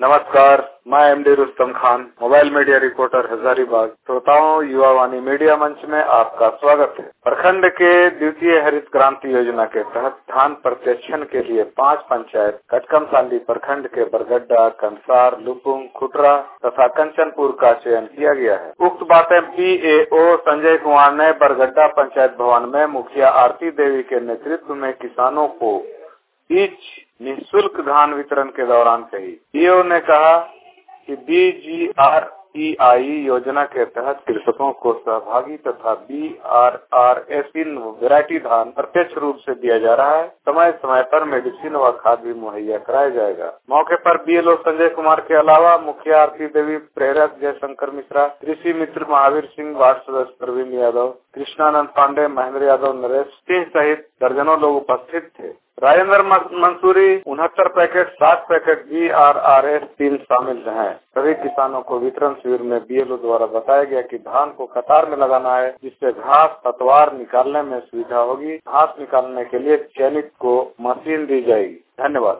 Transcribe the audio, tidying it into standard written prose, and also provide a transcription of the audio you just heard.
नमस्कार, मैं MD Rustam Khan, mobile media reporter Hazaribagh. श्रोताओं, युवा वाणी मीडिया मंच में आपका स्वागत है। प्रखंड के द्वितीय हरित क्रांति योजना के तहत धान प्रत्याक्षण के लिए 5 पंचायत कटकमसांडी प्रखंड के बरगड्डा, कंसार, लुपुंग, खुटरा तथा कंचनपुर का चयन किया गया है। उक्त बातें PAO संजय कुमार ने बरगड्डा पंचायत भवन में मुखिया आरती देवी के नेतृत्व में किसानों को निःशुल्क धान वितरण के दौरान कही। PAO ने कहा कि BGREI योजना के तहत कृषकों को सहभागी तथा BRRS वैरायटी धान प्रत्यक्ष रूप से दिया जा रहा है। समय समय पर मेडिसिन व खाद भी मुहैया कराया जाएगा। मौके पर BLO संजय कुमार के अलावा मुखिया आरती देवी, प्रेरक जयशंकर मिश्रा, कृषि मित्र महावीर सिंह, वार्ड सदस्य प्रवीण यादव, कृष्णानंद पांडे, महेंद्र यादव, नरेश सिंह सहित दर्जनों लोग उपस्थित थे। Rajendra Mansuri 69 packet, 60 packet BRRS 3 शामिल हैं। सभी किसानों को वितरण शिविर में BLO द्वारा बताया गया कि धान को कतार में लगाना है, जिससे घास पतवार निकालने में सुविधा होगी। घास निकालने के लिए चयनित को मशीन दी जाएगी। धन्यवाद।